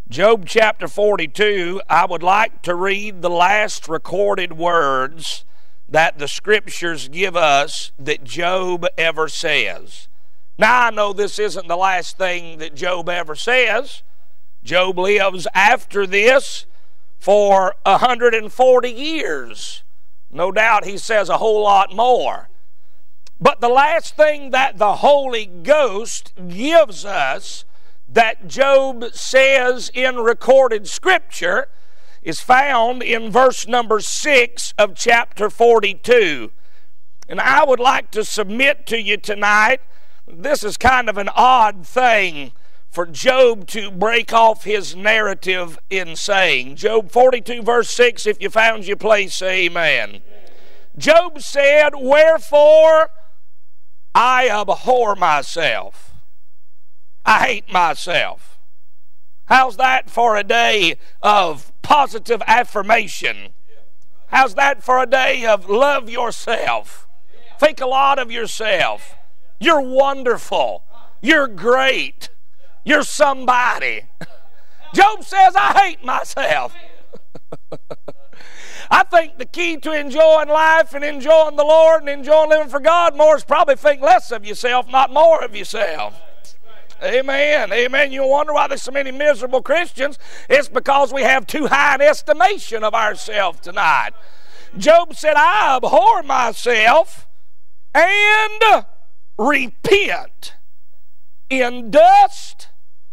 Job chapter 42, I would like to read the last recorded words that the Scriptures give us that Job ever says. Now, I know this isn't the last thing that Job ever says. Job lives after this for 140 years. No doubt he says a whole lot more. But the last thing that the Holy Ghost gives us that Job says in recorded Scripture is found in verse number 6 of chapter 42. And I would like to submit to you tonight, this is kind of an odd thing for Job to break off his narrative in saying. Job 42 verse 6, if you found your place, say amen. Job said, "Wherefore I abhor myself. I hate myself." How's that for a day of positive affirmation? How's that for a day of love yourself? Think a lot of yourself. You're wonderful. You're great. You're somebody. Job says, "I hate myself." I think the key to enjoying life and enjoying the Lord and enjoying living for God more is probably think less of yourself, not more of yourself. Amen. Amen. You wonder why there's so many miserable Christians. It's because we have too high an estimation of ourselves tonight. Job said, "I abhor myself and repent in dust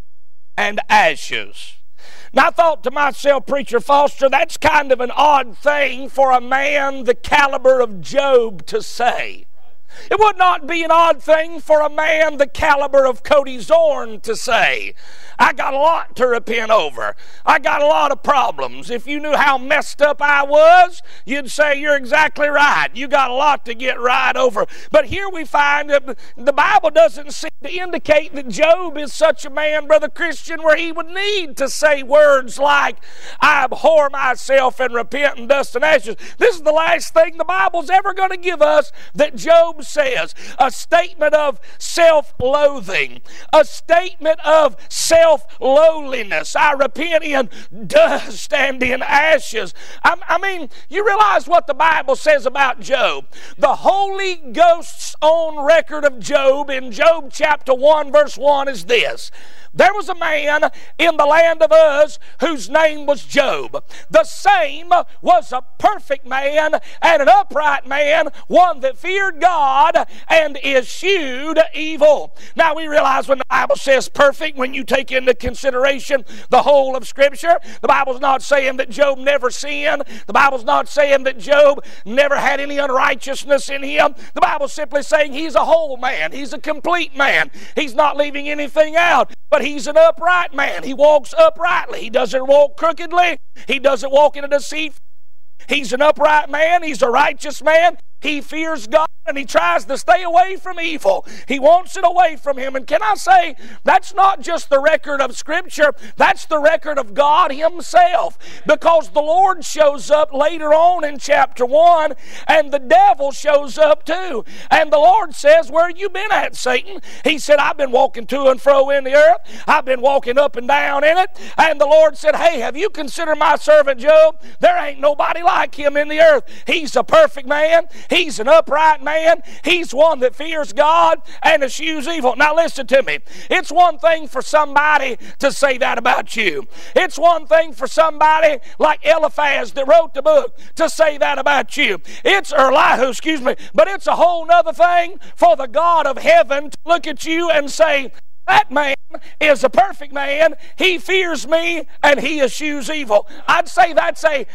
and ashes." Now I thought to myself, Preacher Foster, that's kind of an odd thing for a man the caliber of Job to say. It would not be an odd thing for a man the caliber of Cody Zorn to say. I got a lot to repent over. I got a lot of problems. If you knew how messed up I was, you'd say you're exactly right. You got a lot to get right over. But here we find that the Bible doesn't seem to indicate that Job is such a man, Brother Christian, where he would need to say words like, "I abhor myself and repent in dust and ashes." This is the last thing the Bible's ever going to give us that Job says. A statement of self-loathing. A statement of self-lowliness. I repent in dust and in ashes. I mean, you realize what the Bible says about Job. The Holy Ghost's own record of Job in Job chapter 1 verse 1 is this: "There was a man in the land of Uz whose name was Job. The same was a perfect man and an upright man, one that feared God and eschewed evil." Now we realize when the Bible says perfect, when you take into consideration the whole of Scripture, the Bible's not saying that Job never sinned. The Bible's not saying that Job never had any unrighteousness in him. The Bible's simply saying he's a whole man. He's a complete man. He's not leaving anything out. But he's an upright man. He walks uprightly. He doesn't walk crookedly. He doesn't walk in a deceit. He's an upright man. He's a righteous man. He fears God and he tries to stay away from evil. He wants it away from him. And can I say, that's not just the record of Scripture, that's the record of God Himself. Because the Lord shows up later on in chapter 1, and the devil shows up too. And the Lord says, "Where you been at, Satan?" He said, "I've been walking to and fro in the earth. I've been walking up and down in it." And the Lord said, "Hey, have you considered my servant Job? There ain't nobody like him in the earth. He's a perfect man. He's an upright man. He's one that fears God and eschews evil." Now listen to me. It's one thing for somebody to say that about you. It's one thing for somebody like Eliphaz that wrote the book to say that about you. It's Elihu, but it's a whole nother thing for the God of heaven to look at you and say, "That man is a perfect man. He fears me and he eschews evil." I'd say that's a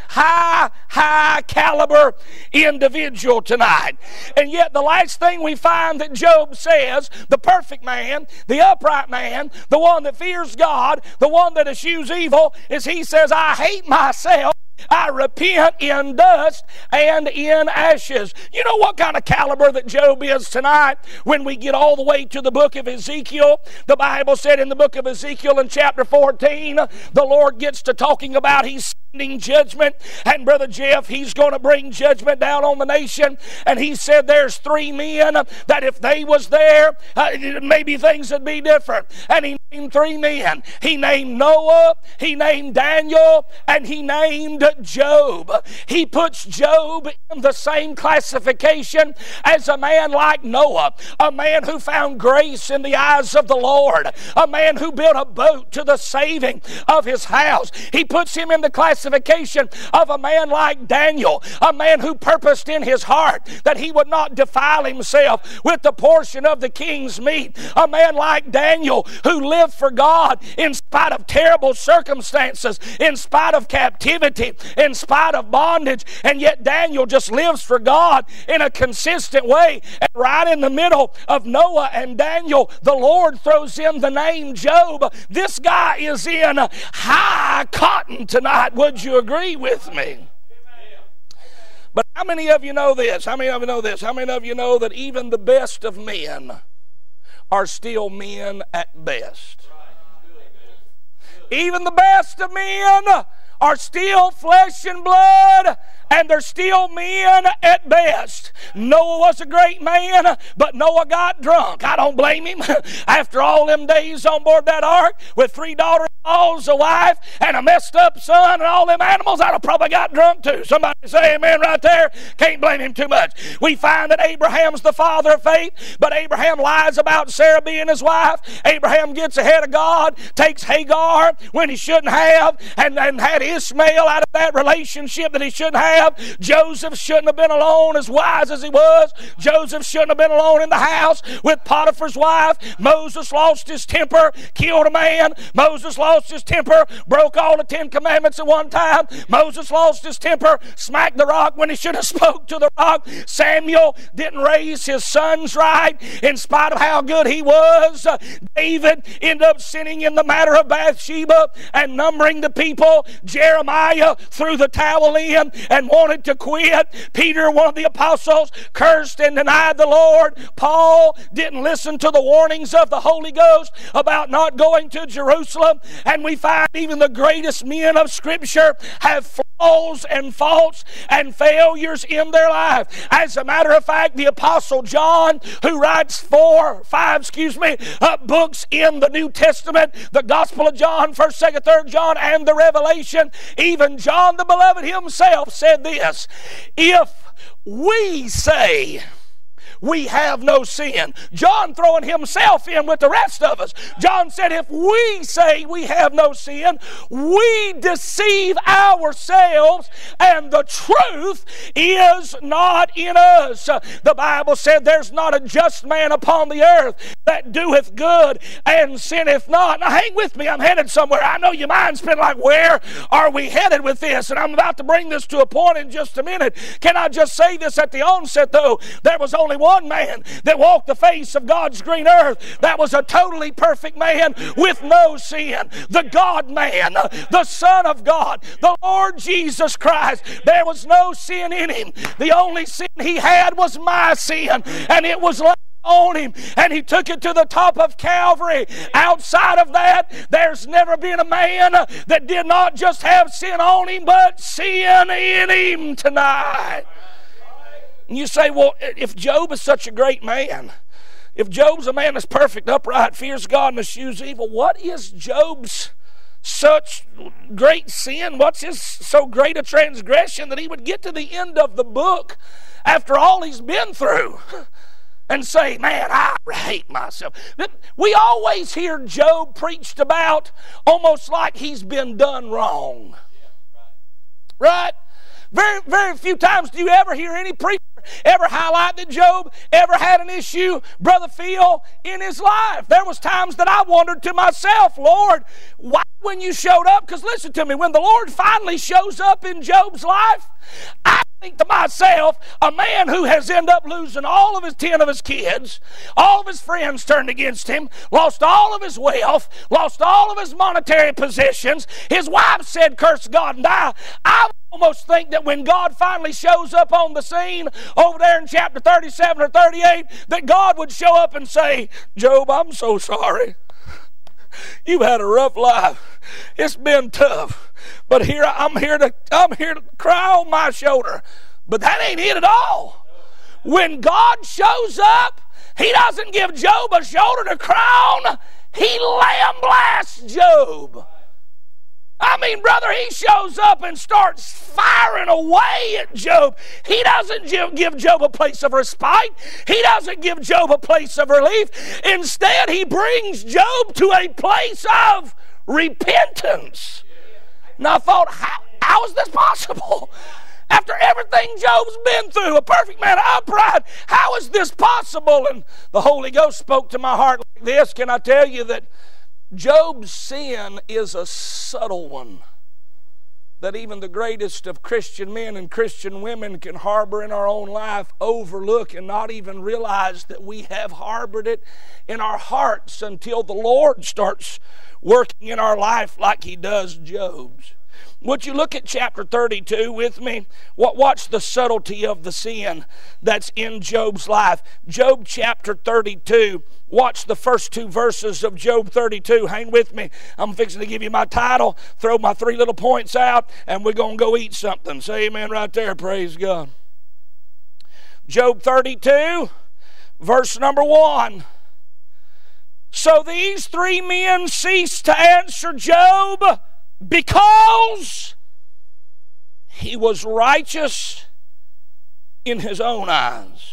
high caliber individual tonight. And yet the last thing we find that Job says, the perfect man, the upright man, the one that fears God, the one that eschews evil, is he says, "I hate myself. I repent in dust and in ashes." You know what kind of caliber that Job is tonight? When we get all the way to the book of Ezekiel, the Bible said in the book of Ezekiel in chapter 14, the Lord gets to talking about He's judgment. And Brother Jeff, he's going to bring judgment down on the nation. And he said there's 3 men that if they was there, maybe things would be different. And he named 3 men. He named Noah, he named Daniel, and he named Job. He puts Job in the same classification as a man like Noah, a man who found grace in the eyes of the Lord, a man who built a boat to the saving of his house. He puts him in the classification of a man like Daniel, a man who purposed in his heart that he would not defile himself with the portion of the king's meat. A man like Daniel who lived for God in spite of terrible circumstances, in spite of captivity, in spite of bondage, and yet Daniel just lives for God in a consistent way. And right in the middle of Noah and Daniel, the Lord throws in the name Job. This guy is in high cotton tonight. Would you agree with me? But how many of you know this? How many of you know this? How many of you know that even the best of men are still men at best? Even the best of men are still flesh and blood, and they're still men at best. Noah was a great man, but Noah got drunk. I don't blame him. After all them days on board that ark with 3 daughters-in-laws, a wife, and a messed up son, and all them animals, I'd have probably got drunk too. Somebody say amen right there. Can't blame him too much. We find that Abraham's the father of faith, but Abraham lies about Sarah being his wife. Abraham gets ahead of God, takes Hagar when he shouldn't have, and had Ishmael out of that relationship that he shouldn't have. Joseph shouldn't have been alone, as wise as he was. Joseph shouldn't have been alone in the house with Potiphar's wife. Moses lost his temper, killed a man. Moses lost his temper, broke all the 10 commandments at one time. Moses lost his temper, smacked the rock when he should have spoke to the rock. Samuel didn't raise his sons right in spite of how good he was. David ended up sinning in the matter of Bathsheba and numbering the people. Jeremiah threw the towel in and wanted to quit. Peter, one of the apostles, cursed and denied the Lord. Paul didn't listen to the warnings of the Holy Ghost about not going to Jerusalem. And we find even the greatest men of Scripture have flaws and faults and failures in their life. As a matter of fact, the Apostle John, who writes 5 books in the New Testament, the Gospel of John, 1st, 2nd, 3rd John, and the Revelation, even John the Beloved himself said this: if we say we have no sin. John throwing himself in with the rest of us. John said, if we say we have no sin, we deceive ourselves, and the truth is not in us. The Bible said there's not a just man upon the earth that doeth good and sinneth not. Now hang with me, I'm headed somewhere. I know your mind's been like, where are we headed with this? And I'm about to bring this to a point in just a minute. Can I just say this at the onset though? There was only one man that walked the face of God's green earth that was a totally perfect man with no sin. The God-man, the Son of God, the Lord Jesus Christ. There was no sin in him. The only sin he had was my sin, and it was on him, and he took it to the top of Calvary. Outside of that, there's never been a man that did not just have sin on him, but sin in him tonight. And you say, well, if Job is such a great man, if Job's a man that's perfect, upright, fears God, and eschews evil, what is Job's such great sin? What's his so great a transgression that he would get to the end of the book after all he's been through and say, man, I hate myself? We always hear Job preached about almost like he's been done wrong. Right? Very, very few times do you ever hear any preacher ever highlight that Job ever had an issue, Brother Phil, in his life. There was times that I wondered to myself, Lord, why when you showed up? Because listen to me, when the Lord finally shows up in Job's life, I think to myself, a man who has ended up losing all of his 10 of his kids, all of his friends turned against him, lost all of his wealth, lost all of his monetary possessions, his wife said, curse God and die. I almost think that when God finally shows up on the scene over there in chapter 37 or 38, that God would show up and say, Job, I'm so sorry. You've had a rough life. It's been tough. But here I'm here to cry on my shoulder. But that ain't it at all. When God shows up, He doesn't give Job a shoulder to cry on. He lamb-blasts Job. I mean, brother, He shows up and starts firing away at Job. He doesn't give Job a place of respite. He doesn't give Job a place of relief. Instead, He brings Job to a place of repentance. And I thought, how is this possible? After everything Job's been through, a perfect man, upright, how is this possible? And the Holy Ghost spoke to my heart like this. Can I tell you that Job's sin is a subtle one that even the greatest of Christian men and Christian women can harbor in our own life, overlook, and not even realize that we have harbored it in our hearts until the Lord starts working in our life like He does Job's. Would you look at chapter 32 with me? Watch the subtlety of the sin that's in Job's life. Job chapter 32. Watch the first two verses of Job 32. Hang with me. I'm fixing to give you my title, throw my 3 little points out, and we're going to go eat something. Say amen right there. Praise God. Job 32, verse number 1. So these 3 men ceased to answer Job because he was righteous in his own eyes.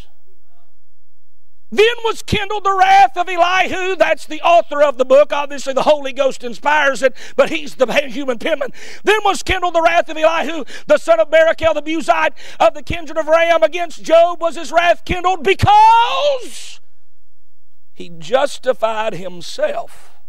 Then was kindled the wrath of Elihu. That's the author of the book. Obviously the Holy Ghost inspires it, but he's the human penman. Then was kindled the wrath of Elihu, the son of Barachel the Buzite of the kindred of Ram. Against Job was his wrath kindled because he justified himself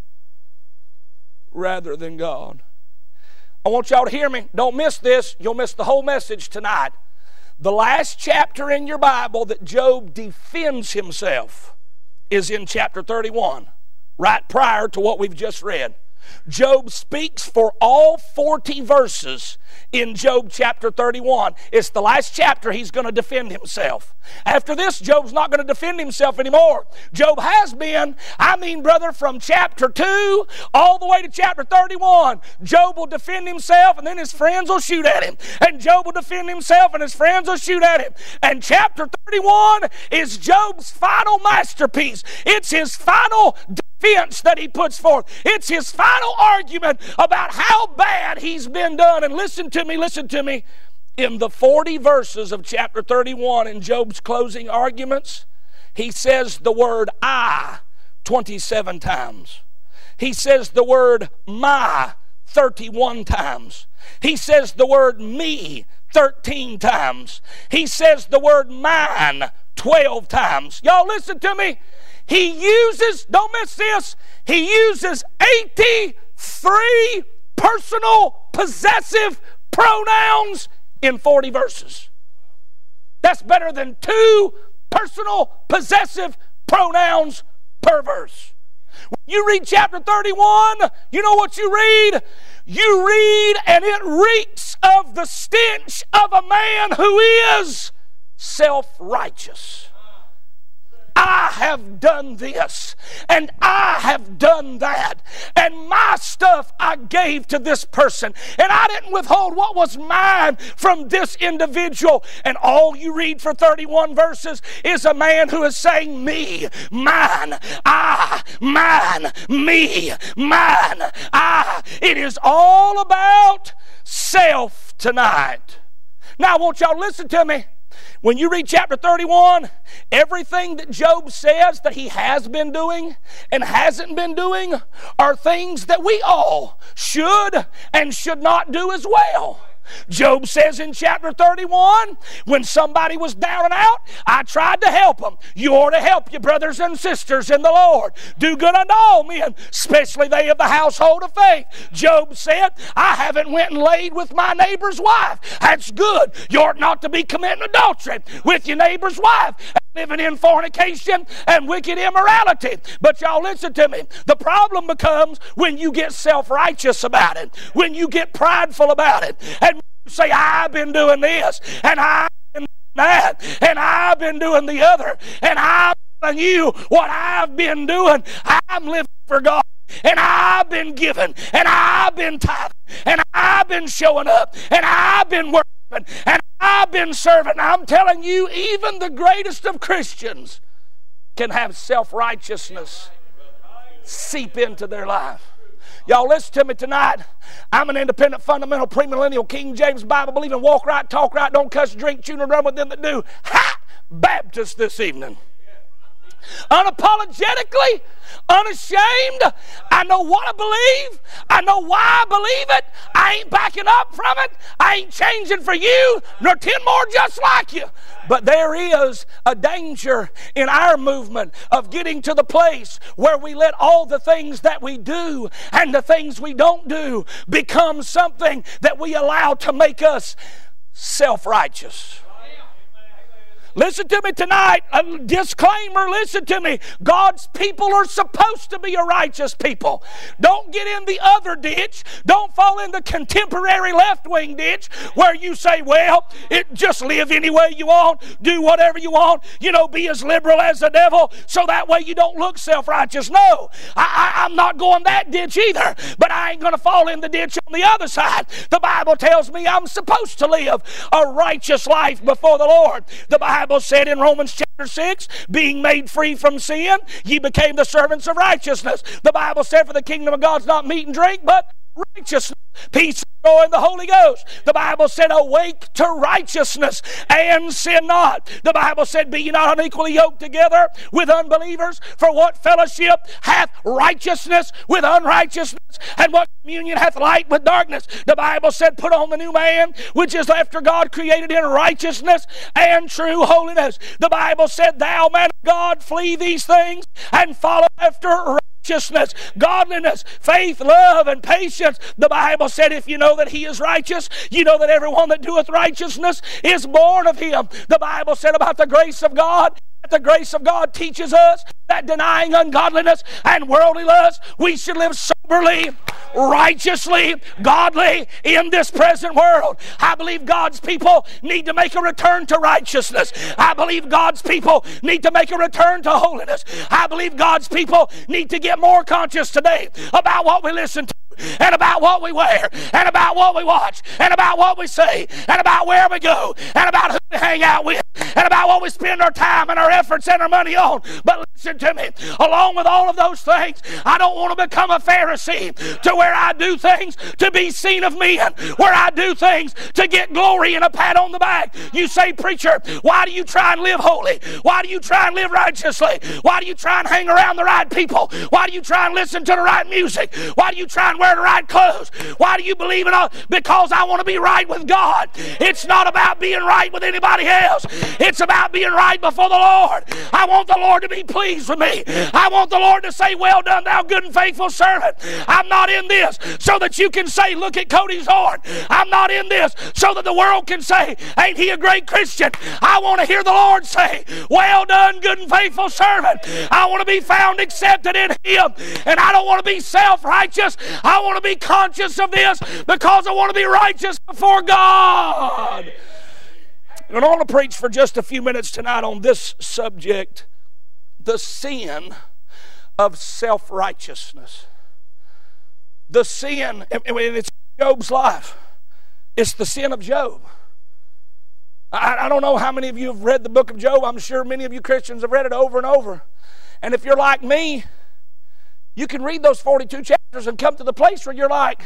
rather than God. I want y'all to hear me. Don't miss this. You'll miss the whole message tonight. The last chapter in your Bible that Job defends himself is in chapter 31, right prior to what we've just read. Job speaks for all 40 verses in Job chapter 31. It's the last chapter he's going to defend himself. After this, Job's not going to defend himself anymore. Job has been, brother, from chapter 2 all the way to chapter 31. Job will defend himself and then his friends will shoot at him. And Job will defend himself and his friends will shoot at him. And chapter 31 is Job's final masterpiece. It's his final defense that he puts forth. It's his final argument about how bad he's been done. And listen to me. In the 40 verses of chapter 31 in Job's closing arguments, he says the word I 27 times. He says the word my 31 times. He says the word me 13 times. He says the word mine 12 times. Y'all listen to me. He uses, don't miss this, he uses 83 personal possessive pronouns in 40 verses. That's better than 2 personal possessive pronouns per verse. When you read chapter 31, you know what you read? You read and it reeks of the stench of a man who is self-righteous. I have done this, and I have done that, and my stuff I gave to this person, and I didn't withhold what was mine from this individual. And all you read for 31 verses is a man who is saying, me, mine, I, mine, me, mine, I. It is all about self tonight. Now I want y'all to listen to me. When you read chapter 31, everything that Job says that he has been doing and hasn't been doing are things that we all should and should not do as well. Job says in chapter 31, when somebody was down and out, I tried to help them. You ought to help your brothers and sisters in the Lord. Do good unto all men, especially they of the household of faith. Job said, I haven't went and laid with my neighbor's wife. That's good. You ought not to be committing adultery with your neighbor's wife, living in fornication and wicked immorality. But y'all listen to me. The problem becomes when you get self-righteous about it, when you get prideful about it, and you say, I've been doing this, and I've been doing that, and I've been doing the other, and I'm telling you what I've been doing. I'm living for God. and I've been giving, and I've been tithing, and I've been showing up, and I've been working, and I've been serving. I'm telling you, even the greatest of Christians can have self-righteousness seep into their life. Y'all listen to me tonight. I'm an independent, fundamental, premillennial, King James Bible believing, walk right, talk right, don't cuss, drink, chew, nor run with them that do. Ha! Baptist this evening. Unapologetically, unashamed. I know what I believe. I know why I believe it. I ain't backing up from it. I ain't changing for you, nor 10 more just like you. But there is a danger in our movement of getting to the place where we let all the things that we do and the things we don't do become something that we allow to make us self-righteous. Listen to me tonight. A disclaimer, listen to me. God's people are supposed to be a righteous people. Don't get in the other ditch. Don't fall in the contemporary left-wing ditch where you say, well, just live any way you want, do whatever you want, be as liberal as the devil, so that way you don't look self-righteous. No, I'm not going that ditch either, but I ain't going to fall in the ditch on the other side. The Bible tells me I'm supposed to live a righteous life before the Lord. The Bible said in Romans chapter 6, being made free from sin, ye became the servants of righteousness. The Bible said, for the kingdom of God's not meat and drink, but righteousness, peace, joy in the Holy Ghost. The Bible said, awake to righteousness and sin not. The Bible said, be ye not unequally yoked together with unbelievers, for what fellowship hath righteousness with unrighteousness, and what communion hath light with darkness? The Bible said, put on the new man, which is after God, created in righteousness and true holiness. The Bible said, thou man of God, flee these things and follow after righteousness, godliness, faith, love, and patience. The Bible said, if you know that he is righteous, you know that everyone that doeth righteousness is born of him. The Bible said about the grace of God, that the grace of God teaches us that denying ungodliness and worldly lust, we should live soberly, righteously, godly in this present world. I believe God's people need to make a return to righteousness. I believe God's people need to make a return to holiness. I believe God's people need to get more conscious today about what we listen to, and about what we wear, and about what we watch, and about what we say, and about where we go, and about who we hang out with, and about what we spend our time and our efforts and our money on. But listen to me, along with all of those things, I don't want to become a Pharisee to where I do things to be seen of men, where I do things to get glory and a pat on the back. You say, preacher, why do you try and live holy? Why do you try and live righteously? Why do you try and hang around the right people? Why do you try and listen to the right music? Why do you try and wear the right clothes? Why do you believe in all? Because I want to be right with God. It's not about being right with anybody else. It's about being right before the Lord. I want the Lord to be pleased with me. I want the Lord to say, well done, thou good and faithful servant. I'm not in this so that you can say, look at Cody's horn. I'm not in this so that the world can say, ain't he a great Christian? I want to hear the Lord say, well done, good and faithful servant. I want to be found accepted in him, and I don't want to be self-righteous. I want to be conscious of this because I want to be righteous before God. And I want to preach for just a few minutes tonight on this subject, the sin of self-righteousness. The sin, and it's Job's life. It's the sin of Job. I don't know how many of you have read the book of Job. I'm sure many of you Christians have read it over and over. And if you're like me, you can read those 42 chapters and come to the place where you're like,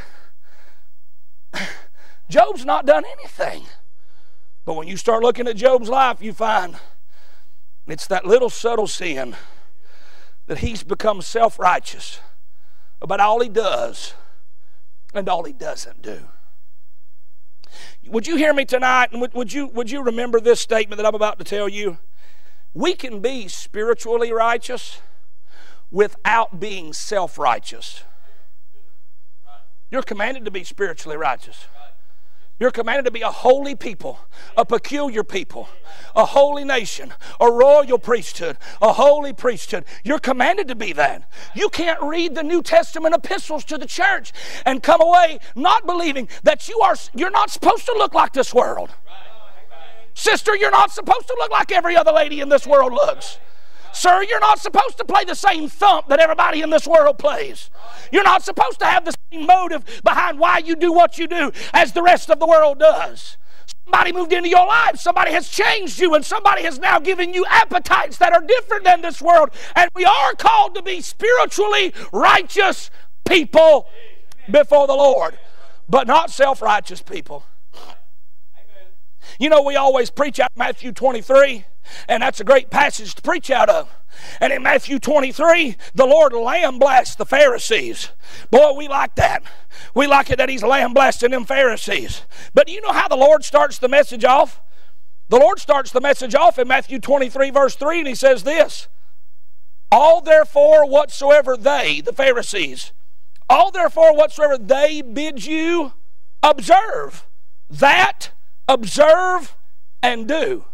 Job's not done anything. But when you start looking at Job's life, you find it's that little subtle sin that he's become self-righteous about all he does and all he doesn't do. Would you hear me tonight, and would you remember this statement that I'm about to tell you? We can be spiritually righteous without being self-righteous. You're commanded to be spiritually righteous. You're commanded to be a holy people, a peculiar people, a holy nation, a royal priesthood, a holy priesthood. You're commanded to be that. You can't read the New Testament epistles to the church and come away not believing that you're not supposed to look like this world. Sister, you're not supposed to look like every other lady in this world looks. Sir, you're not supposed to play the same thump that everybody in this world plays. You're not supposed to have the same motive behind why you do what you do as the rest of the world does. Somebody moved into your life. Somebody has changed you, and somebody has now given you appetites that are different than this world. And we are called to be spiritually righteous people before the Lord, but not self-righteous people. You know, we always preach out of Matthew 23, and that's a great passage to preach out of. And in Matthew 23, the Lord lambasted the Pharisees. Boy, we like that. We like it that He's lambasting them Pharisees. But do you know how the Lord starts the message off? The Lord starts the message off in Matthew 23, verse 3, and He says this: all therefore whatsoever they, the Pharisees, all therefore whatsoever they bid you observe, that observe and do.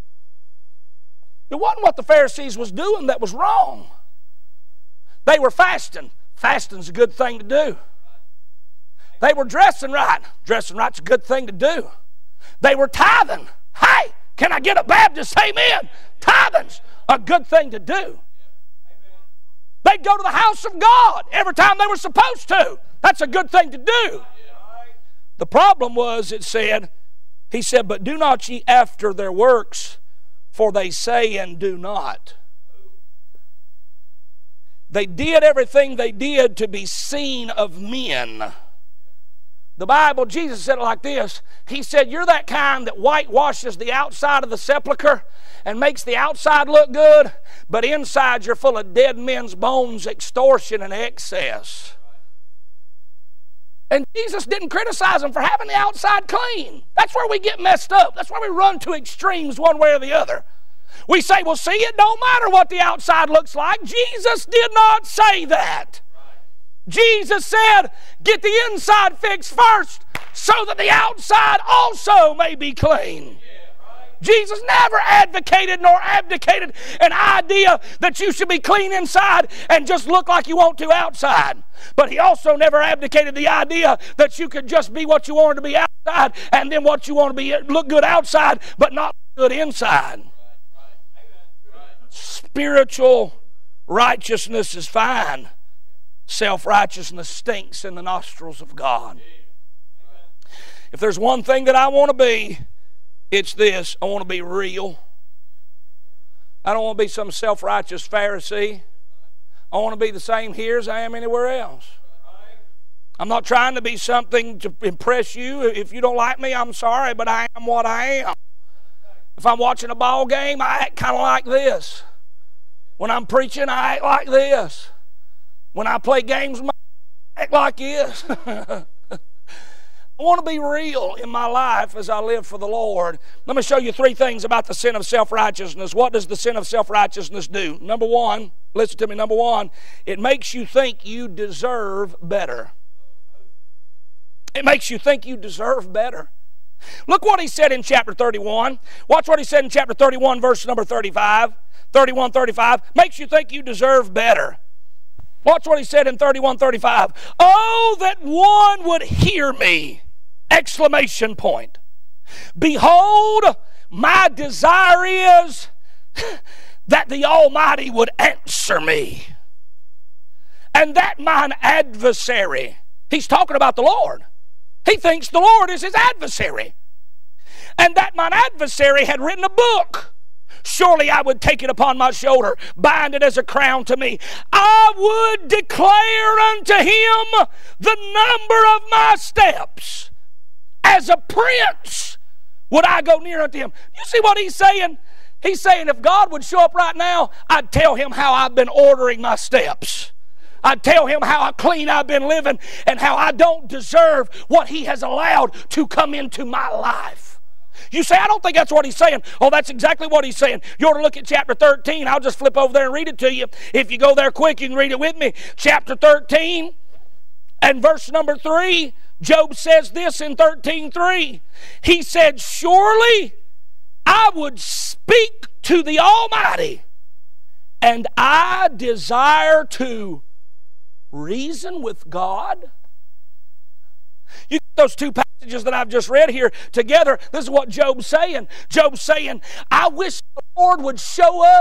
It wasn't what the Pharisees was doing that was wrong. They were fasting. Fasting's a good thing to do. They were dressing right. Dressing right's a good thing to do. They were tithing. Hey, can I get a Baptist amen? Tithing's a good thing to do. They'd go to the house of God every time they were supposed to. That's a good thing to do. The problem was, it said, He said, but do not ye after their works, for they say and do not. They did everything they did to be seen of men. The Bible, Jesus said it like this. He said, you're that kind that whitewashes the outside of the sepulcher and makes the outside look good, but inside you're full of dead men's bones, extortion, and excess. And Jesus didn't criticize them for having the outside clean. That's where we get messed up. That's where we run to extremes one way or the other. We say, well, see, it don't matter what the outside looks like. Jesus did not say that. Jesus said, get the inside fixed first so that the outside also may be clean. Jesus never advocated nor abdicated an idea that you should be clean inside and just look like you want to outside. But He also never abdicated the idea that you could just be what you wanted to be outside and then what you want to be look good outside but not good inside. Spiritual righteousness is fine. Self-righteousness stinks in the nostrils of God. If there's one thing that I want to be, it's this: I want to be real. I don't want to be some self-righteous Pharisee. I want to be the same here as I am anywhere else. I'm not trying to be something to impress you. If you don't like me, I'm sorry, but I am what I am. If I'm watching a ball game, I act kind of like this. When I'm preaching, I act like this. When I play games, I act like this. I want to be real in my life as I live for the Lord. Let me show you three things about the sin of self-righteousness. What does the sin of self-righteousness do? Number one, listen to me, number one, it makes you think you deserve better. It makes you think you deserve better. Look what He said in chapter 31. Watch what He said in chapter 31, verse number 35. 31:35. Makes you think you deserve better. Watch what He said in 31:35. Oh, that one would hear me! Exclamation point. Behold, my desire is that the Almighty would answer me, and that mine adversary. He's talking about the Lord. He thinks the Lord is his adversary. And that mine adversary had written a book. Surely I would take it upon my shoulder, bind it as a crown to me. I would declare unto him the number of my steps. As a prince would I go near unto him. You see what he's saying? He's saying if God would show up right now, I'd tell him how I've been ordering my steps. I'd tell him how clean I've been living and how I don't deserve what he has allowed to come into my life. You say, I don't think that's what he's saying. Oh, that's exactly what he's saying. You ought to look at chapter 13. I'll just flip over there and read it to you. If you go there quick, you can read it with me. Chapter 13 and verse number 3. Job says this in 13:3. He said, surely I would speak to the Almighty, and I desire to reason with God. You get those two passages that I've just read here together. This is what Job's saying. Job's saying, I wish the Lord would show up.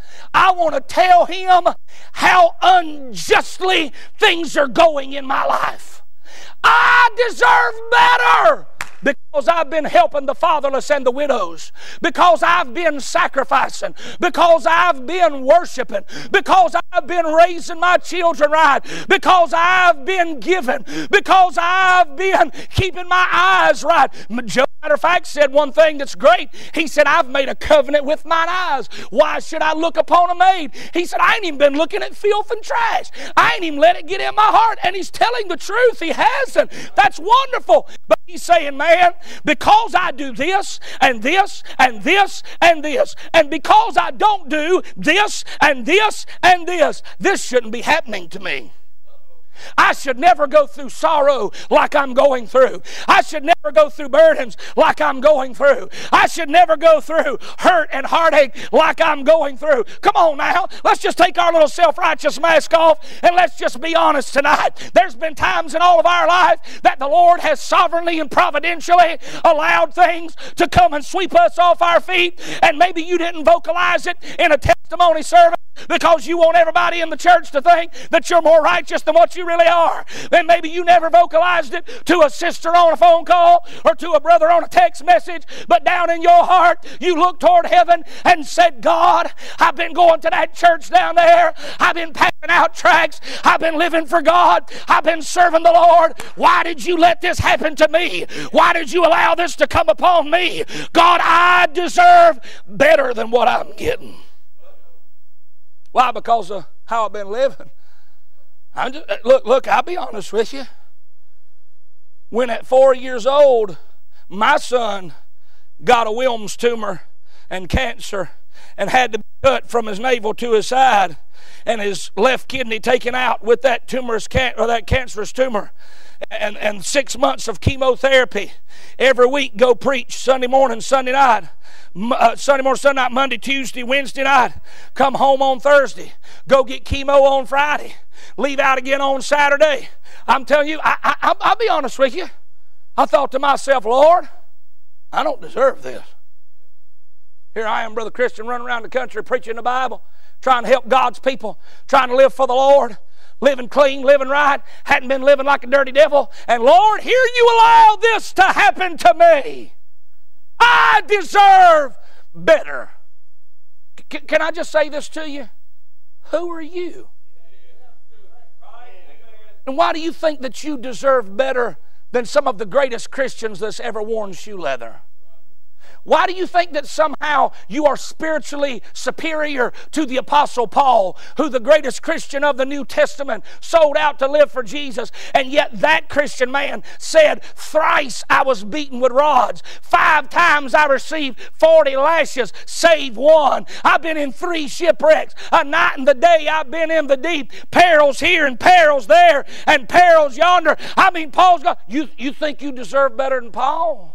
I want to tell him how unjustly things are going in my life. I deserve better. Because I've been helping the fatherless and the widows. Because I've been sacrificing. Because I've been worshiping. Because I've been raising my children right. Because I've been giving. Because I've been keeping my eyes right. Job, matter of fact, said one thing that's great. He said, I've made a covenant with mine eyes. Why should I look upon a maid? He said, I ain't even been looking at filth and trash. I ain't even let it get in my heart. And he's telling the truth. He hasn't. That's wonderful. But he's saying, man, because I do this and this and this and this, and because I don't do this and this and this shouldn't be happening to me. I should never go through sorrow like I'm going through. I should never go through burdens like I'm going through. I should never go through hurt and heartache like I'm going through. Come on now. Let's just take our little self-righteous mask off and let's just be honest tonight. There's been times in all of our life that the Lord has sovereignly and providentially allowed things to come and sweep us off our feet, and maybe you didn't vocalize it in a testimony service because you want everybody in the church to think that you're more righteous than what you really are. Then maybe you never vocalized it to a sister on a phone call or to a brother on a text message, but down in your heart you looked toward heaven and said, God, I've been going to that church down there. I've been passing out tracts. I've been living for God. I've been serving the Lord. Why did you let this happen to me? Why did you allow this to come upon me? God, I deserve better than what I'm getting. Why? Because of how I've been living. Look, I'll be honest with you. When at 4 years old, my son got a Wilms tumor and cancer and had to be cut from his navel to his side and his left kidney taken out with that cancerous tumor. And 6 months of chemotherapy. Every week go preach Sunday morning, Sunday night. Sunday morning, Sunday night, Monday, Tuesday, Wednesday night. Come home on Thursday. Go get chemo on Friday. Leave out again on Saturday. I'm telling you, I'll be honest with you. I thought to myself, Lord, I don't deserve this. Here I am, Brother Christian, running around the country preaching the Bible, trying to help God's people, trying to live for the Lord. Living clean, living right, hadn't been living like a dirty devil. And Lord, here you allow this to happen to me. I deserve better. Can I just say this to you? Who are you? And why do you think that you deserve better than some of the greatest Christians that's ever worn shoe leather? Why do you think that somehow you are spiritually superior to the Apostle Paul, who the greatest Christian of the New Testament, sold out to live for Jesus, and yet that Christian man said, thrice I was beaten with rods, 5 times I received 40 lashes, save one. I've been in 3 shipwrecks, a night and the day I've been in the deep, perils here and perils there and perils yonder. I mean, Paul's got, you think you deserve better than Paul?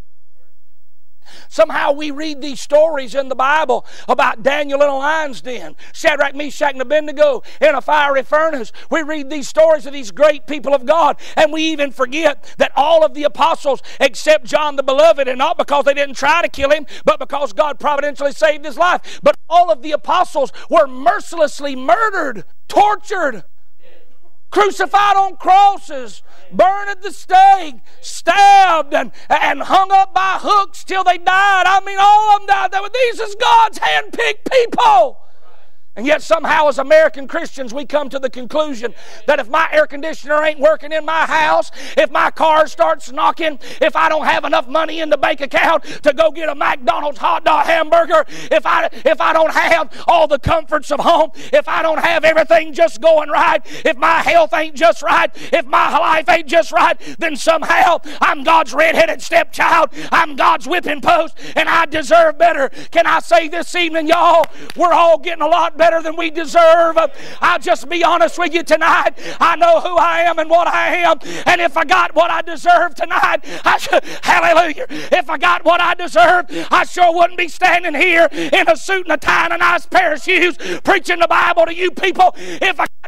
Somehow we read these stories in the Bible about Daniel in a lion's den, Shadrach, Meshach, and Abednego in a fiery furnace. We read these stories of these great people of God, and we even forget that all of the apostles, except John the Beloved, and not because they didn't try to kill him, but because God providentially saved his life, but all of the apostles were mercilessly murdered, tortured, crucified on crosses, burned at the stake, stabbed, and hung up by hooks till they died. I mean, all of them died. These is God's hand-picked people. And yet somehow as American Christians we come to the conclusion that if my air conditioner ain't working in my house, if my car starts knocking, if I don't have enough money in the bank account to go get a McDonald's hot dog hamburger, if I don't have all the comforts of home, if I don't have everything just going right, if my health ain't just right, if my life ain't just right, then somehow I'm God's red-headed stepchild, I'm God's whipping post, and I deserve better. Can I say this evening, y'all, we're all getting a lot better than we deserve. I'll just be honest with you tonight. I know who I am and what I am, and if I got what I deserve tonight, hallelujah, if I got what I deserve, I sure wouldn't be standing here in a suit and a tie and a nice pair of shoes preaching the Bible to you people. If I got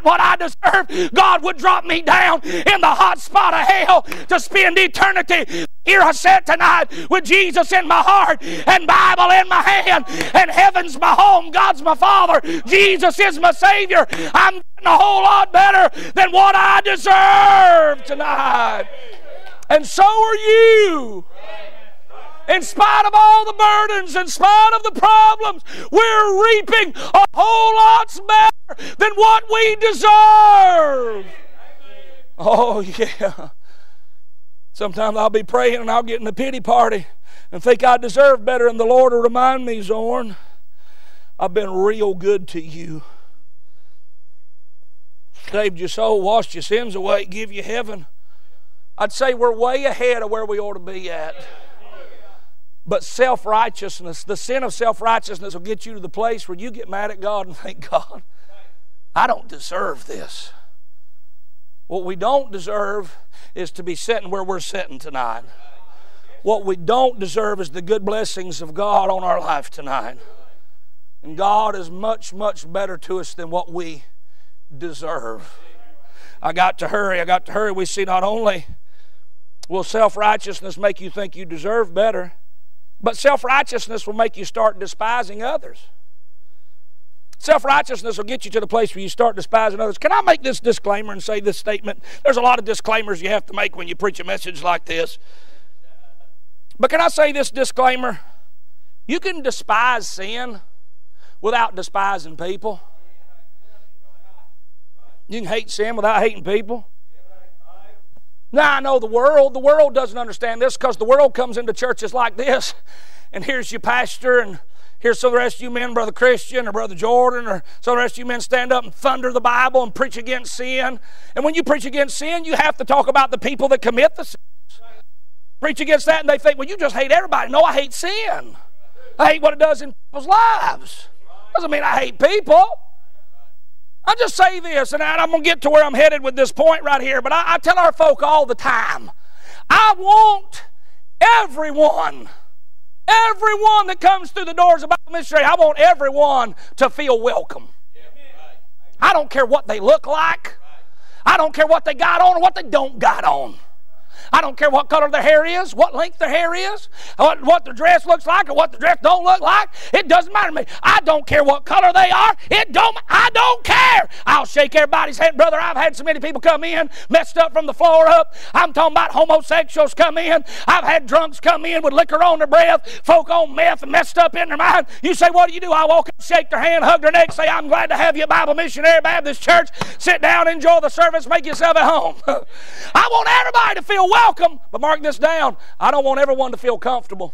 what I deserve, God would drop me down in the hot spot of hell to spend eternity. Here I sit tonight with Jesus in my heart and Bible in my hand, and heaven's my home, God's my Father, Jesus is my Savior. I'm getting a whole lot better than what I deserve tonight. And so are you. In spite of all the burdens, in spite of the problems, we're reaping a whole lot better than what we deserve. Oh, yeah. Sometimes I'll be praying and I'll get in a pity party and think I deserve better, and the Lord will remind me, Zorn, I've been real good to you. Saved your soul, washed your sins away, give you heaven. I'd say we're way ahead of where we ought to be at. But self-righteousness, the sin of self-righteousness will get you to the place where you get mad at God and think, God, I don't deserve this. What we don't deserve is to be sitting where we're sitting tonight. What we don't deserve is the good blessings of God on our life tonight. And God is much, much better to us than what we deserve. I got to hurry. We see not only will self-righteousness make you think you deserve better, but self-righteousness will make you start despising others. Self-righteousness will get you to the place where you start despising others. Can I make this disclaimer and say this statement? There's a lot of disclaimers you have to make when you preach a message like this. But can I say this disclaimer? You can despise sin without despising people. You can hate sin without hating people. Now, I know the world doesn't understand this, because the world comes into churches like this, and here's your pastor, and here's some of the rest of you men, Brother Christian or Brother Jordan, or some of the rest of you men stand up and thunder the Bible and preach against sin. And when you preach against sin, you have to talk about the people that commit the sins. Preach against that, and they think, well, you just hate everybody. No, I hate sin. I hate what it does in people's lives. Doesn't mean I hate people. I'll just say this, and I'm going to get to where I'm headed with this point right here, but I tell our folk all the time, I want everyone that comes through the doors of Bible Ministry, I want everyone to feel welcome. I don't care what they look like. I don't care what they got on or what they don't got on. I don't care what color their hair is, what length their hair is, what their dress looks like or what their dress don't look like. It doesn't matter to me. I don't care what color they are. I don't care. I'll shake everybody's hand. Brother, I've had so many people come in messed up from the floor up. I'm talking about homosexuals come in. I've had drunks come in with liquor on their breath, folk on meth and messed up in their mind. You say, what do? I walk up, shake their hand, hug their neck, say, I'm glad to have you at Bible Missionary Baptist Church. Sit down, enjoy the service, make yourself at home. I want everybody to feel welcome, but mark this down, I don't want everyone to feel comfortable.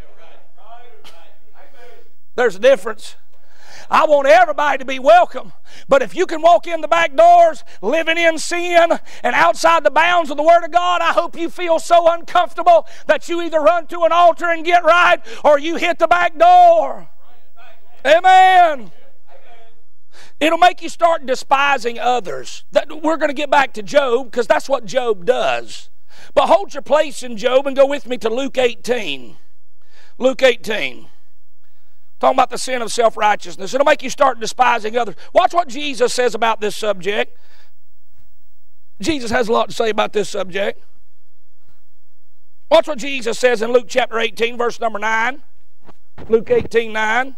There's a difference. I want everybody to be welcome, but if you can walk in the back doors living in sin and outside the bounds of the Word of God, I hope you feel so uncomfortable that you either run to an altar and get right or you hit the back door. Amen. It'll make you start despising others. We're going to get back to Job, because that's what Job does. But hold your place in Job and go with me to Luke 18. Luke 18. Talking about the sin of self-righteousness. It'll make you start despising others. Watch what Jesus says about this subject. Jesus has a lot to say about this subject. Watch what Jesus says in Luke chapter 18, verse number 9. Luke 18, 9.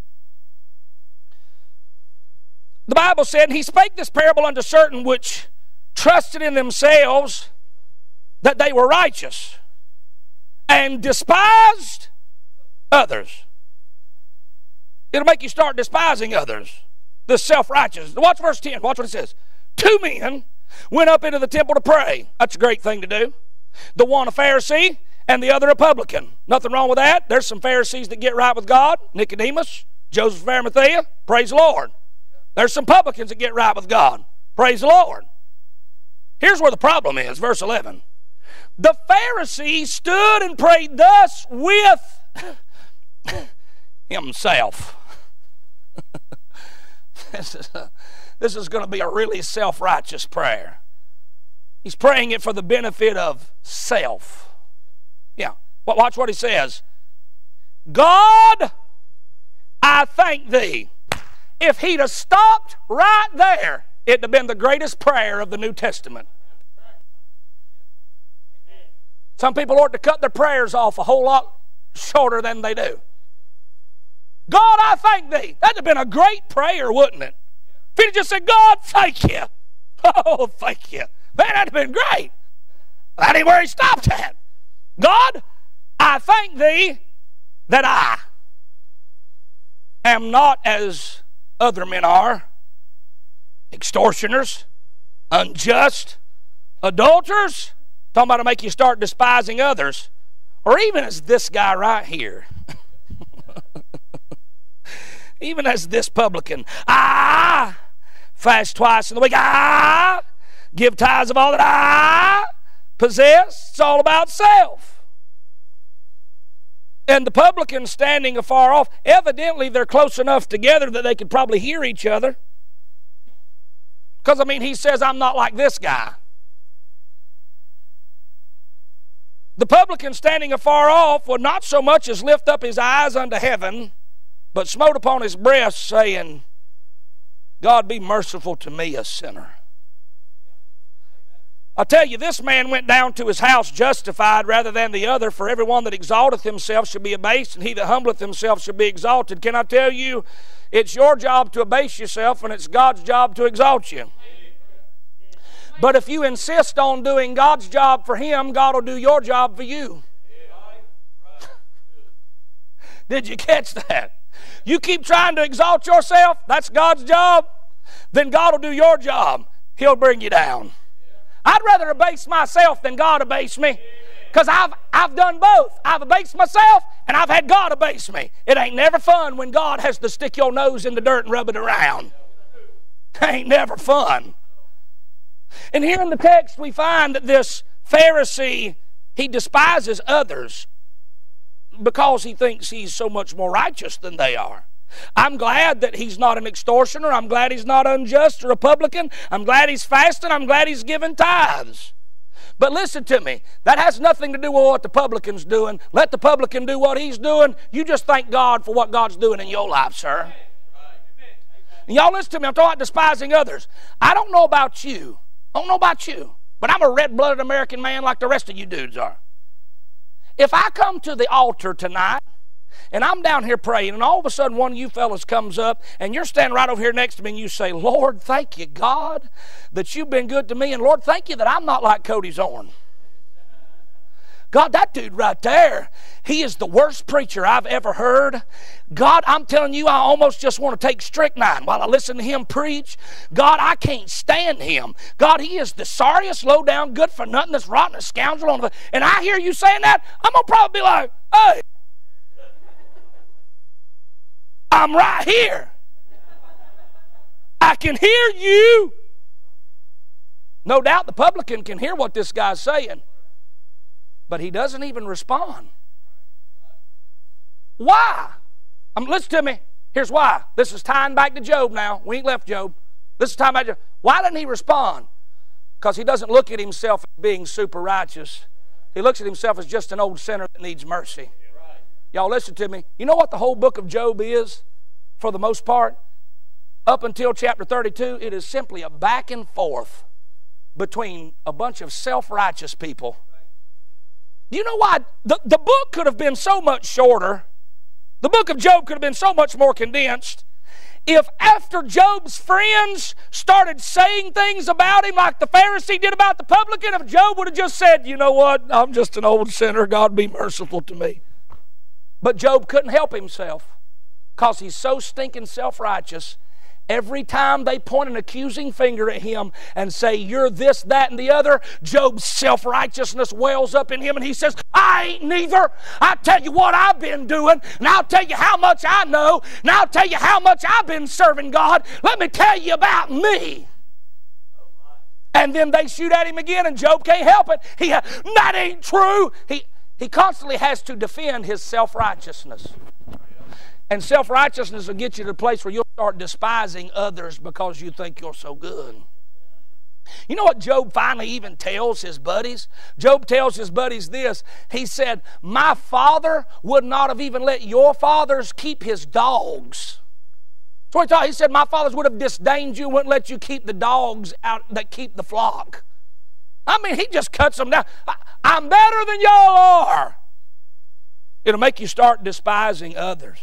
The Bible said, and he spake this parable unto certain which trusted in themselves that they were righteous, and despised others. It'll make you start despising others. This self-righteous. Watch verse 10. Watch what it says. 2 men went up into the temple to pray. That's a great thing to do. The one a Pharisee and the other a publican. Nothing wrong with that. There's some Pharisees that get right with God. Nicodemus, Joseph of Arimathea. Praise the Lord. There's some publicans that get right with God. Praise the Lord. Here's where the problem is. Verse 11. The Pharisee stood and prayed thus with himself. This is going to be a really self-righteous prayer. He's praying it for the benefit of self. Yeah. Watch what he says. God, I thank thee. If he'd have stopped right there, it'd have been the greatest prayer of the New Testament. Some people ought to cut their prayers off a whole lot shorter than they do. God, I thank thee. That'd have been a great prayer, wouldn't it? If he'd just said, God, thank you. Oh, thank you. Man, that'd have been great. That ain't where he stopped at. God, I thank thee that I am not as other men are, extortioners, unjust, adulterers, talking about to make you start despising others, or even as this guy right here. Even as this publican. I fast twice in the week. I give tithes of all that I possess. It's all about self. And the publican standing afar off, evidently they're close enough together that they could probably hear each other. Because, I mean, he says, I'm not like this guy. The publican standing afar off would not so much as lift up his eyes unto heaven, but smote upon his breast, saying, God, be merciful to me, a sinner. I tell you, this man went down to his house justified rather than the other, for everyone that exalteth himself shall be abased, and he that humbleth himself shall be exalted. Can I tell you, it's your job to abase yourself, and it's God's job to exalt you. But if you insist on doing God's job for him, God will do your job for you. Did you catch that? You keep trying to exalt yourself, that's God's job, then God will do your job. He'll bring you down. I'd rather abase myself than God abase me, because I've done both. I've abased myself and I've had God abase me. It ain't never fun when God has to stick your nose in the dirt and rub it around. It ain't never fun. And here in the text we find that this Pharisee, he despises others because he thinks he's so much more righteous than they are. I'm glad that he's not an extortioner. I'm glad he's not unjust or a publican. I'm glad he's fasting. I'm glad he's giving tithes. But listen to me. That has nothing to do with what the publican's doing. Let the publican do what he's doing. You just thank God for what God's doing in your life, sir. And y'all listen to me. I'm talking about despising others. I don't know about you. I don't know about you. But I'm a red-blooded American man like the rest of you dudes are. If I come to the altar tonight and I'm down here praying and all of a sudden one of you fellas comes up and you're standing right over here next to me and you say, Lord, thank you, God, that you've been good to me, and Lord, thank you that I'm not like Cody Zorn. God, that dude right there, he is the worst preacher I've ever heard. God, I'm telling you, I almost just want to take strychnine while I listen to him preach. God, I can't stand him. God, he is the sorriest, low-down, good-for-nothing, this rotten scoundrel. And I hear you saying that, I'm going to probably be like, hey, I'm right here. I can hear you. No doubt the publican can hear what this guy's saying, but he doesn't even respond. Why? Listen to me. Here's why. This is tying back to Job now. We ain't left Job. This is tying back to Job. Why didn't he respond? Because he doesn't look at himself as being super righteous. He looks at himself as just an old sinner that needs mercy. Y'all listen to me. You know what the whole book of Job is, for the most part? Up until chapter 32, it is simply a back and forth between a bunch of self-righteous people. You know why? The book could have been so much shorter. The book of Job could have been so much more condensed if after Job's friends started saying things about him like the Pharisee did about the publican, if Job would have just said, you know what, I'm just an old sinner, God be merciful to me. But Job couldn't help himself because he's so stinking self-righteous. Every time they point an accusing finger at him and say, you're this, that, and the other, Job's self-righteousness wells up in him and he says, I ain't neither. I'll tell you what I've been doing, and I'll tell you how much I know, and I'll tell you how much I've been serving God. Let me tell you about me. And then they shoot at him again and Job can't help it. That ain't true. He constantly has to defend his self-righteousness. And self-righteousness will get you to the place where you'll start despising others because you think you're so good. You know what Job finally even tells his buddies? Job tells his buddies this. He said, my father would not have even let your fathers keep his dogs. So he said, my fathers would have disdained you and wouldn't let you keep the dogs out that keep the flock. I mean, he just cuts them down. I'm better than y'all are. It'll make you start despising others.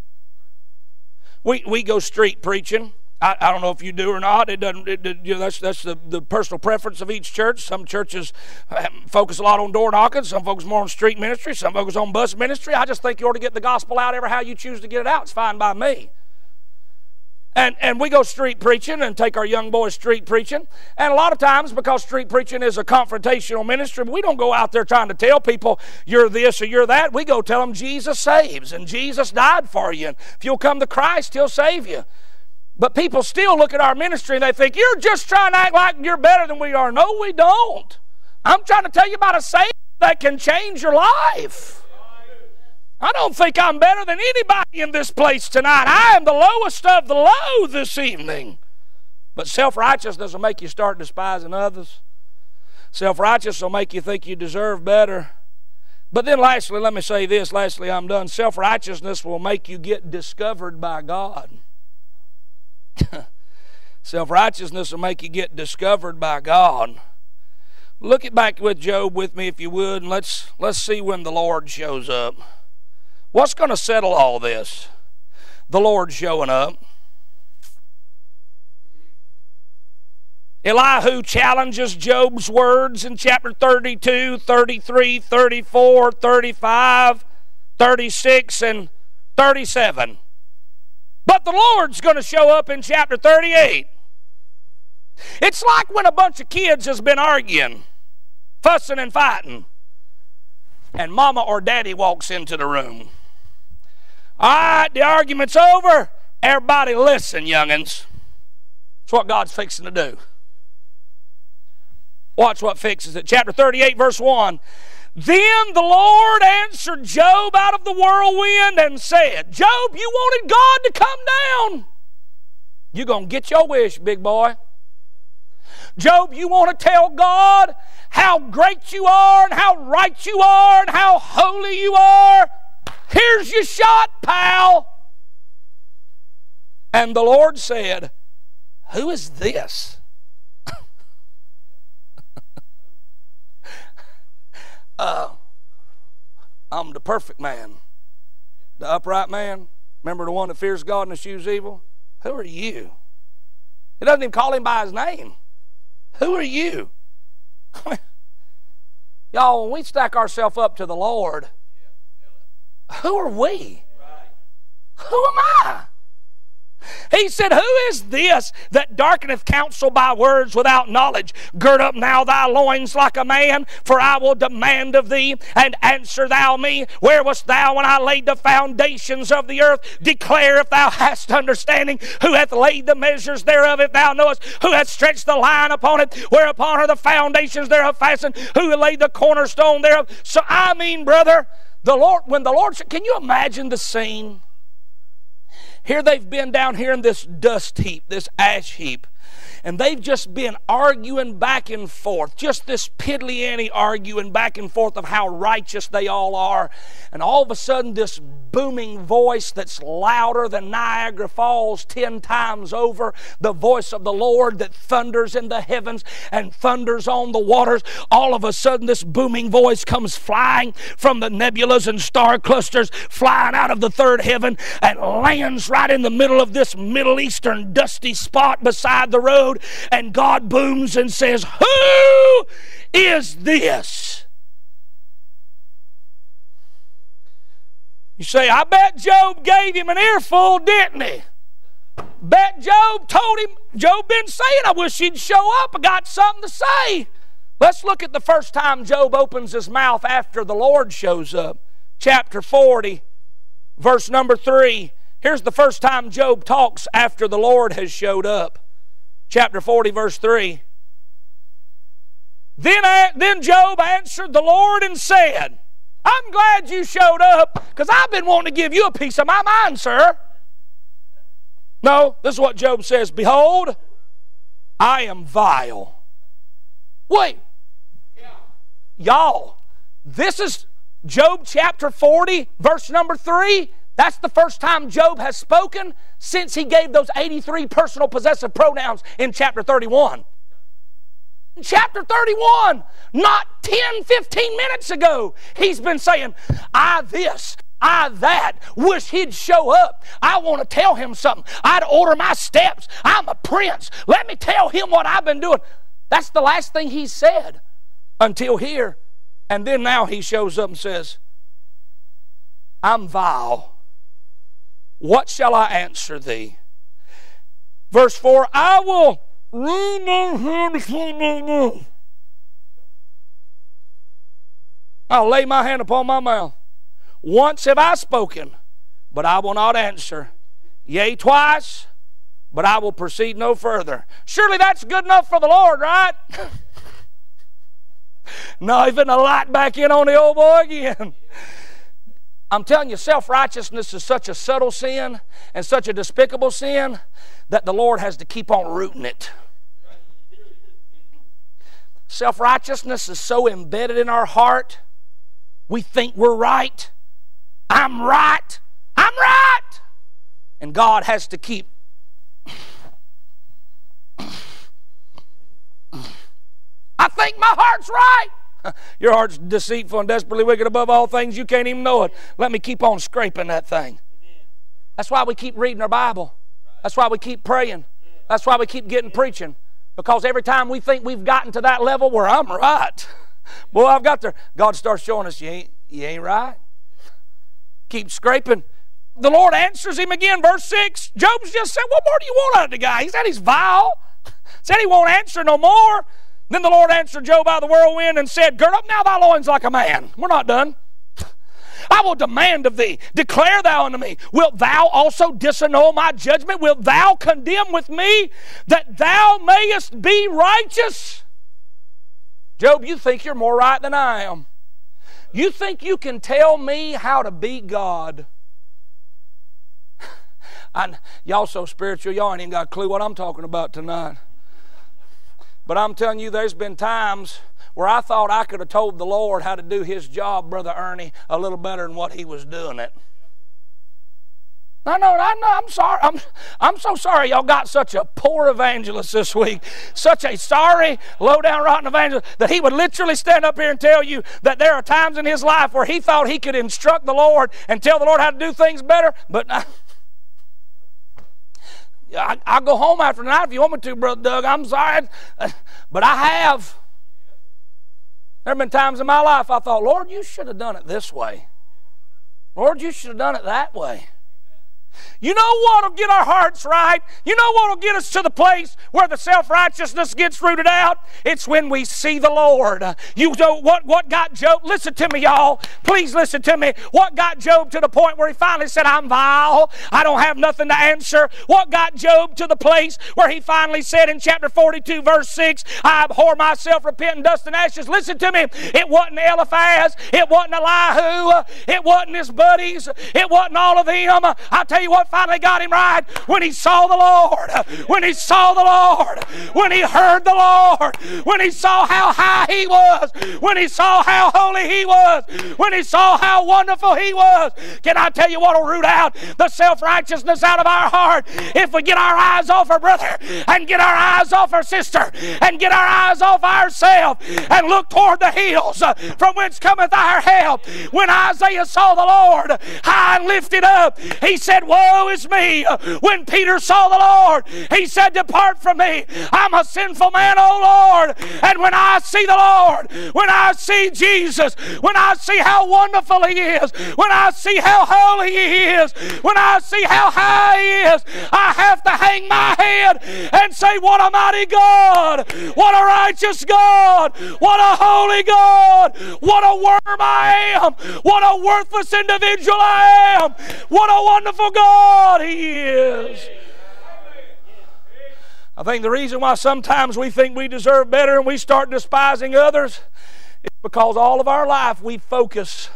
We go street preaching. I don't know if you do or not. It doesn't. That's the personal preference of each church. Some churches focus a lot on door knocking. Some focus more on street ministry. Some focus on bus ministry. I just think you ought to get the gospel out ever how you choose to get it out. It's fine by me. And we go street preaching and take our young boys street preaching. And a lot of times, because street preaching is a confrontational ministry, we don't go out there trying to tell people you're this or you're that. We go tell them Jesus saves and Jesus died for you. And if you'll come to Christ, He'll save you. But people still look at our ministry and they think, you're just trying to act like you're better than we are. No, we don't. I'm trying to tell you about a Savior that can change your life. I don't think I'm better than anybody in this place tonight. I am the lowest of the low this evening. But self-righteousness will make you start despising others. Self-righteousness will make you think you deserve better. But then lastly, let me say this. Lastly, I'm done. Self-righteousness will make you get discovered by God. Self-righteousness will make you get discovered by God. Look it back with Job with me if you would, and let's see when the Lord shows up. What's going to settle all this? The Lord showing up. Elihu challenges Job's words in chapter 32, 33, 34, 35, 36, and 37. But the Lord's going to show up in chapter 38. It's like when a bunch of kids has been arguing, fussing and fighting, and mama or daddy walks into the room. All right, the argument's over. Everybody listen, young'uns. That's what God's fixing to do. Watch what fixes it. Chapter 38, verse 1. Then the Lord answered Job out of the whirlwind and said, Job, you wanted God to come down. You're going to get your wish, big boy. Job, you want to tell God how great you are and how right you are and how holy you are? Here's your shot, pal. And the Lord said, who is this? I'm the perfect man, the upright man. Remember the one that fears God and eschews evil? Who are you? He doesn't even call him by his name. Who are you? Y'all, when we stack ourselves up to the Lord, who are we? Who am I? He said, who is this that darkeneth counsel by words without knowledge? Gird up now thy loins like a man, for I will demand of thee, and answer thou me. Where wast thou when I laid the foundations of the earth? Declare if thou hast understanding. Who hath laid the measures thereof, if thou knowest? Who hath stretched the line upon it? Whereupon are the foundations thereof fastened? Who laid the cornerstone thereof? So I mean, brother, the Lord, when the Lord, can you imagine the scene? Here they've been down here in this dust heap, this ash heap, and they've just been arguing back and forth, just this piddly-ante arguing back and forth of how righteous they all are. And all of a sudden this booming voice that's louder than Niagara Falls 10 times over, the voice of the Lord that thunders in the heavens and thunders on the waters, all of a sudden this booming voice comes flying from the nebulas and star clusters, flying out of the third heaven and lands right in the middle of this Middle Eastern dusty spot beside the road. And God booms and says, who is this? You say, I bet Job gave him an earful, didn't he? Bet Job told him, Job been saying, I wish he'd show up. I got something to say. Let's look at the first time Job opens his mouth after the Lord shows up. Chapter 40, verse number 3. Here's the first time Job talks after the Lord has showed up. Chapter 40, verse 3. Then Job answered the Lord and said, I'm glad you showed up, because I've been wanting to give you a piece of my mind, sir. No, this is what Job says. Behold, I am vile. Wait. Y'all, this is Job chapter 40, verse number 3. That's the first time Job has spoken since he gave those 83 personal possessive pronouns in chapter 31. In chapter 31, not 10, 15 minutes ago, he's been saying, I this, I that. Wish he'd show up. I want to tell him something. I'd order my steps. I'm a prince. Let me tell him what I've been doing. That's the last thing he said until here. And then now he shows up and says, I'm vile. What shall I answer thee? Verse 4, I will read my hand. I'll lay my hand upon my mouth. Once have I spoken, but I will not answer. Yea, twice, but I will proceed no further. Surely that's good enough for the Lord, right? No, he's putting a light back in on the old boy again. I'm telling you, self-righteousness is such a subtle sin and such a despicable sin that the Lord has to keep on rooting it. Self-righteousness is so embedded in our heart, we think we're right. I'm right. I'm right. And God has to keep. I think my heart's right. Your heart's deceitful and desperately wicked above all things. You can't even know it. Let me keep on scraping that thing. That's why we keep reading our Bible. That's why we keep praying. That's why we keep getting preaching. Because every time we think we've gotten to that level where I'm right, boy, I've got there, God starts showing us, you ain't right. Keep scraping. The Lord answers him again, verse 6. Job's just said, what more do you want out of the guy? He said he's vile. Said he won't answer no more. Then the Lord answered Job out of the whirlwind and said, gird up now thy loins like a man. We're not done. I will demand of thee, declare thou unto me, wilt thou also disannul my judgment? Wilt thou condemn with me that thou mayest be righteous? Job, you think you're more right than I am. You think you can tell me how to be God. Y'all so spiritual, y'all ain't even got a clue what I'm talking about tonight. But I'm telling you, there's been times where I thought I could have told the Lord how to do His job, Brother Ernie, a little better than what He was doing it. I'm sorry. I'm so sorry y'all got such a poor evangelist this week. Such a sorry, low-down, rotten evangelist that he would literally stand up here and tell you that there are times in his life where he thought he could instruct the Lord and tell the Lord how to do things better, but I'll go home after tonight if you want me to, Brother Doug. I'm sorry. But I have. There have been times in my life I thought, Lord, you should have done it this way. Lord, you should have done it that way. You know what will get our hearts right? You know what will get us to the place where the self-righteousness gets rooted out? It's when we see the Lord. You know what got Job? Listen to me, y'all. Please listen to me. What got Job to the point where he finally said, I'm vile. I don't have nothing to answer. What got Job to the place where he finally said in chapter 42, verse 6, I abhor myself, repent in dust and ashes. Listen to me. It wasn't Eliphaz. It wasn't Elihu. It wasn't his buddies. It wasn't all of them. I'll tell you what finally got him right, when he saw the Lord, when he saw the Lord, when he heard the Lord, when he saw how high He was, when he saw how holy He was, when he saw how wonderful He was. Can I tell you what will root out the self-righteousness out of our heart? If we get our eyes off our brother and get our eyes off our sister and get our eyes off ourselves and look toward the hills from whence cometh our help. When Isaiah saw the Lord high and lifted up, he said, woe is me. When Peter saw the Lord, he said, depart from me. I'm a sinful man, O Lord. And when I see the Lord, when I see Jesus, when I see how wonderful He is, when I see how holy He is, when I see how high He is, I have to hang my head and say, what a mighty God, what a righteous God, what a holy God, what a worm I am, what a worthless individual I am, what a wonderful God He is. I think the reason why sometimes we think we deserve better and we start despising others is because all of our life we focus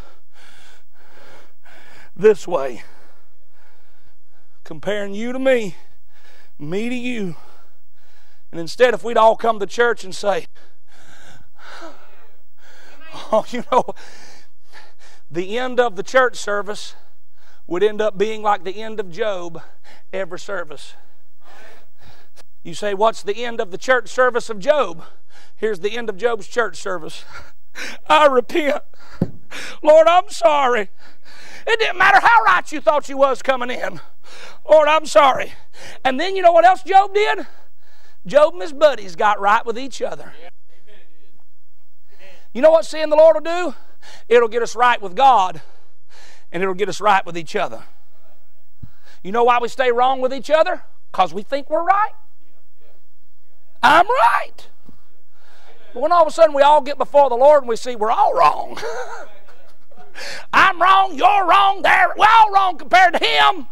this way. Comparing you to me to you. And instead, if we'd all come to church and say, oh, you know, the end of the church service would end up being like the end of Job every service. You say, what's the end of the church service of Job? Here's the end of Job's church service. I repent. Lord, I'm sorry. It didn't matter how right you thought you was coming in. Lord, I'm sorry. And then you know what else Job did? Job and his buddies got right with each other. You know what seeing the Lord will do? It'll get us right with God, and it'll get us right with each other. You know why we stay wrong with each other? Because we think we're right. I'm right. But when all of a sudden we all get before the Lord and we see we're all wrong. I'm wrong, you're wrong, we're all wrong compared to Him.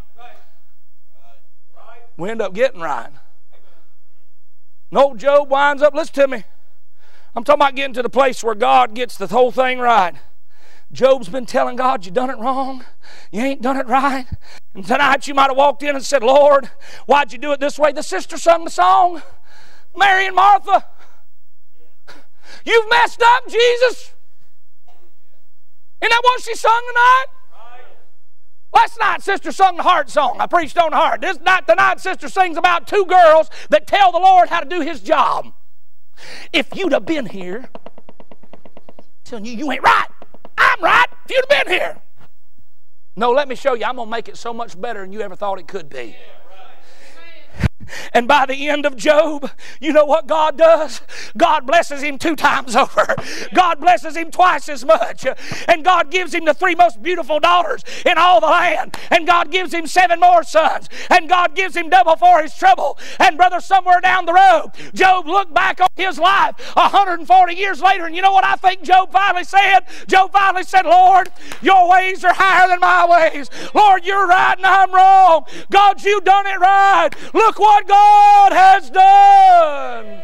We end up getting right. And old Job winds up, listen to me. I'm talking about getting to the place where God gets the whole thing right. Job's been telling God, you done it wrong. You ain't done it right. And tonight you might have walked in and said, Lord, why'd you do it this way? The sister sung the song, Mary and Martha. You've messed up, Jesus. Isn't that what she sung tonight? Last night, sister sung the heart song. I preached on the heart. This night, tonight, sister sings about two girls that tell the Lord how to do His job. If you'd have been here, I'm telling you, you ain't right. I'm right. If you'd have been here. No, let me show you. I'm going to make it so much better than you ever thought it could be. And by the end of Job, you know what God does? God blesses him 2 times over. God blesses him twice as much. And God gives him the 3 most beautiful daughters in all the land. And God gives him 7 more sons. And God gives him double for his trouble. And brother, somewhere down the road, Job looked back on his life 140 years later, and you know what I think Job finally said? Job finally said, Lord, your ways are higher than my ways. Lord, you're right and I'm wrong. God, you done it right. Look what God has done.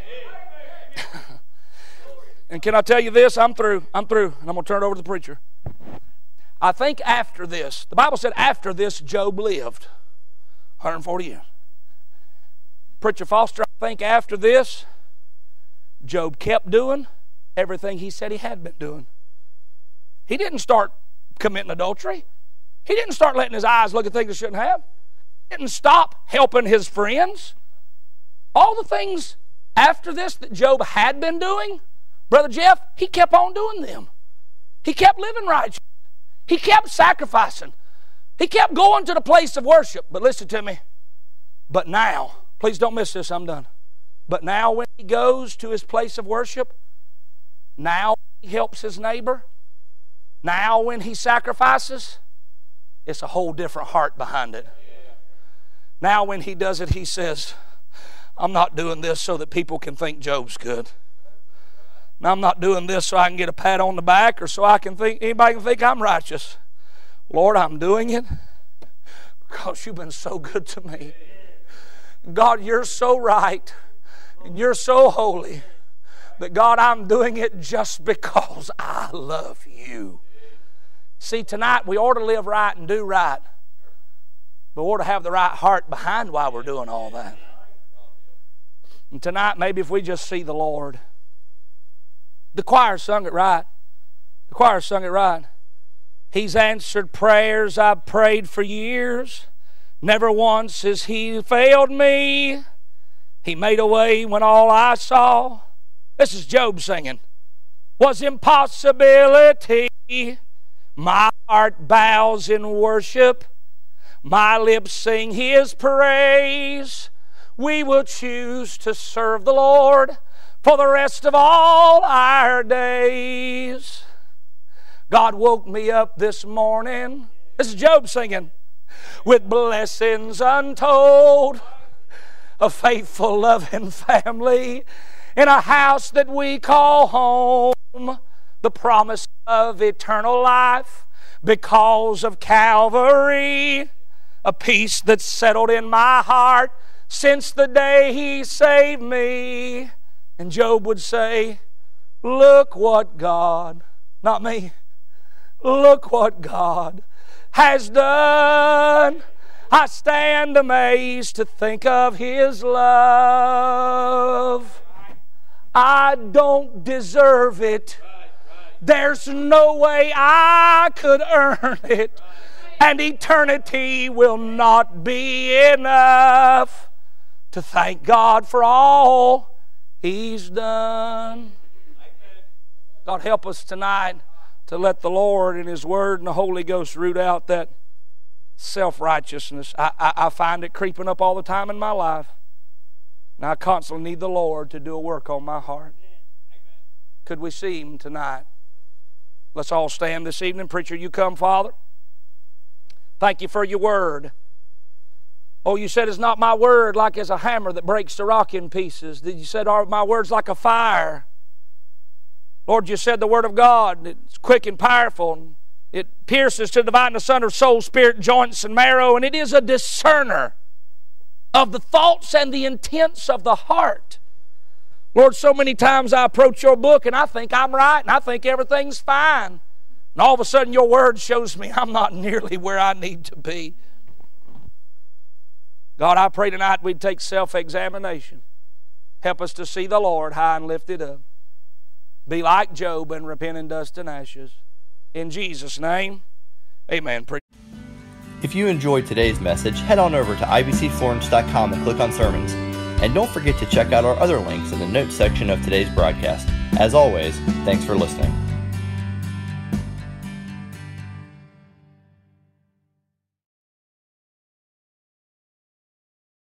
And can I tell you this? I'm through. And I'm going to turn it over to the preacher. I think after this, the Bible said after this Job lived 140 years. Preacher Foster, I think after this Job kept doing everything he said he had been doing. He didn't start committing adultery. He didn't start letting his eyes look at things he shouldn't have. Didn't stop helping his friends. All the things after this that Job had been doing, Brother Jeff, he kept on doing them. He kept living righteous. He kept sacrificing. He kept going to the place of worship. But listen to me. But now, please don't miss this, I'm done. But now when he goes to his place of worship, now he helps his neighbor, now when he sacrifices, it's a whole different heart behind it. Now when he does it, he says, I'm not doing this so that people can think Job's good. Now I'm not doing this so I can get a pat on the back or so I can think anybody can think I'm righteous. Lord, I'm doing it because you've been so good to me. God, you're so right and you're so holy that God, I'm doing it just because I love you. See, tonight we ought to live right and do right. But we ought to have the right heart behind why we're doing all that. And tonight, maybe if we just see the Lord. The choir sung it right. The choir sung it right. He's answered prayers I've prayed for years. Never once has He failed me. He made a way when all I saw, this is Job singing, was impossibility. My heart bows in worship. My lips sing His praise. We will choose to serve the Lord for the rest of all our days. God woke me up this morning, this is Job singing, with blessings untold, a faithful, loving family, in a house that we call home, the promise of eternal life because of Calvary. A peace that's settled in my heart since the day He saved me. And Job would say, look what God, not me, look what God has done. I stand amazed to think of His love. I don't deserve it. There's no way I could earn it. and eternity will not be enough to thank God for all He's done. God, help us tonight to let the Lord and His Word and the Holy Ghost root out that self-righteousness. I find it creeping up all the time in my life. And I constantly need the Lord to do a work on my heart. Could we see Him tonight? Let's all stand this evening. Preacher, you come, Father. Thank you for your word. Oh, you said it's not my word like as a hammer that breaks the rock in pieces. You said my word's like a fire. Lord, you said the word of God, it's quick and powerful. It pierces to divide asunder soul, spirit, joints, and marrow, and it is a discerner of the thoughts and the intents of the heart. Lord, so many times I approach your book and I think I'm right and I think everything's fine. And all of a sudden your word shows me I'm not nearly where I need to be. God, I pray tonight we'd take self-examination. Help us to see the Lord high and lifted up. Be like Job and repent in dust and ashes. In Jesus' name, amen. If you enjoyed today's message, head on over to ibcflorence.com and click on sermons. And don't forget to check out our other links in the notes section of today's broadcast. As always, thanks for listening.